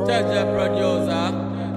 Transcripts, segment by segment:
Jaja producer.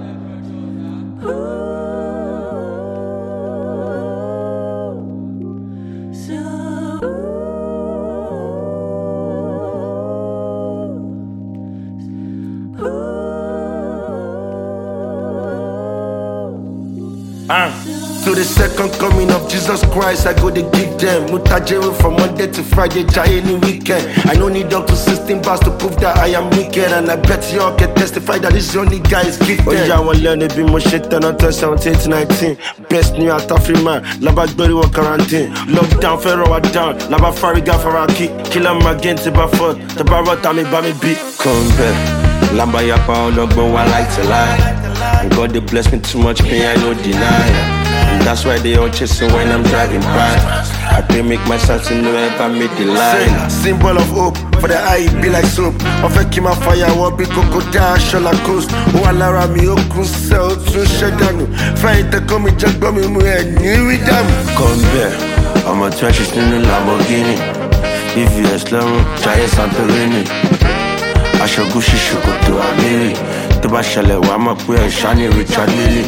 To the second coming of Jesus Christ, I go to give them Mutajero from Monday to Friday, Jai any weekend. I don't need up to 16 bars to prove that I am wicked, and I bet y'all can testify that this only guy is gifted. Oh yeah, I want learn to be more shit than until 17 to 19. Best new out of free man, Laba Glory wa quarantine. Lockdown, Ferro down, Laba Fariga Faraki. Kill him again to Baford, the Barata me by me beat. Come back, Lamba Yapa, Logbo, I like to lie. And God they bless me too much pain, I no deny. And that's why they all chasing when I'm driving by. I pray make myself to know if I make the line. Symbol of hope, for the eye it be like soap. Of a kima fire, what be crocodile, shola coast. Oh, Alara mi okun sell to Shadanu. Fight the comi jack bomb mu and new with them. Come back, I'm a trash in the Lamborghini. If you are slow, try Santorini. I shall go shishuko to Amiri. To Bashale, Wama Pue, Shani, Richard Lily.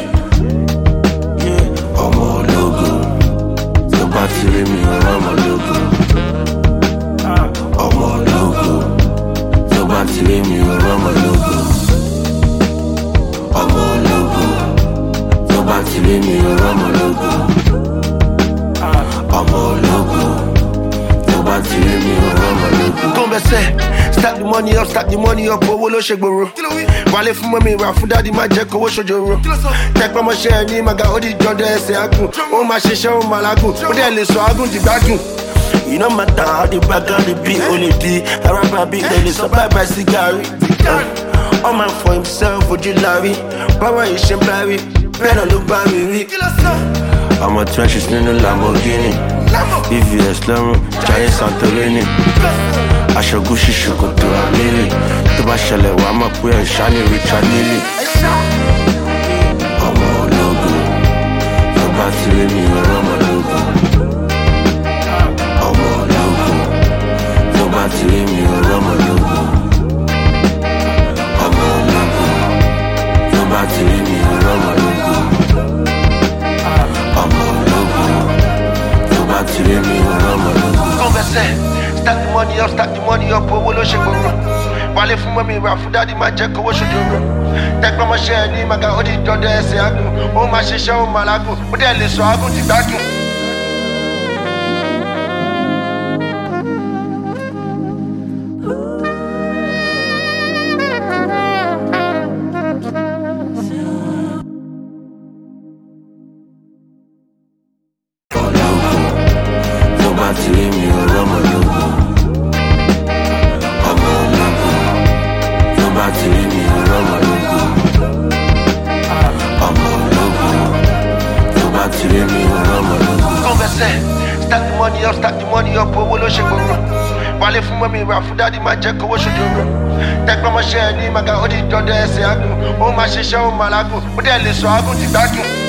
Ọmọ ológo, tó bá ti rí mi ọmọ ológo. Ọmọ ológo, tó bá ti rí mi ọmọ ológo. Ọmọ ológo, tó bá ti rí mi ọmọ ológo. Ọmọ ológo, tó bá ti rí mi ọmọ ológo. Converse, stack the money up, owó ló ṣe gbòòrò. Wálé fún mọ́mí wà fún dádì má jẹ́ kówó ṣojoro. Tẹ́pẹ́ mọ́ṣẹ́ ní màgà ó di jọ́ndẹ̀ ẹsẹ̀ agùn. Ó máa ṣiṣẹ́ ó máa lágùn, ó dẹ̀ lè sọ agùn dìgbàgùn. You no matter how the background the beat only be. A rapper beat they dey survive by cigari. All man for himself, ojú lárí. Power ìṣe ń bárí, bẹ́ẹ̀ náà ló bá mi rí. I'm a trenches nínú Lamborghini. If you are slow, Jai Santorini. Aṣọ Gucci ṣòkòtò Amiri. Tó bá ṣẹlẹ̀ wà á mọ̀ pé ẹ̀ ṣá ní Richard Lily. Ọmọ ológo, tó bá ti rí mi ọmọ ológo. Ọmọ ológo, tó bá ti rí mi ọmọ ológo. Ọmọ ológo, tó bá ti rí mi ọmọ ológo. Ọmọ ológo, tó bá ti rí mi ọmọ ológo. Converse. Stack the money up, owó ló ṣe gbòòrò. Wálé fún mọ́mí wà fún dádì má jẹ́ kówó ṣojoro. Tẹ́pẹ́ mọ́ṣẹ́ ní màgà ó di jọ́ndẹ̀ ẹsẹ̀ agùn. Ó máa ṣiṣẹ́ ó máa lágùn, ó dẹ̀ lè sọ agùn dìgbàgùn. Stack the money up, owó ló ṣe gbòòrò. Wálé fún mọ́mí wà fún dádì má jẹ́ kówó ṣojoro. Tẹ́pẹ́ mọ́ṣẹ́ ní màgà ó di jọ́ndẹ̀ ẹsẹ̀ agùn. Ó máa ṣiṣẹ́ ó máa lágùn, ó dẹ̀ lè sọ agùn dìgbàgùn.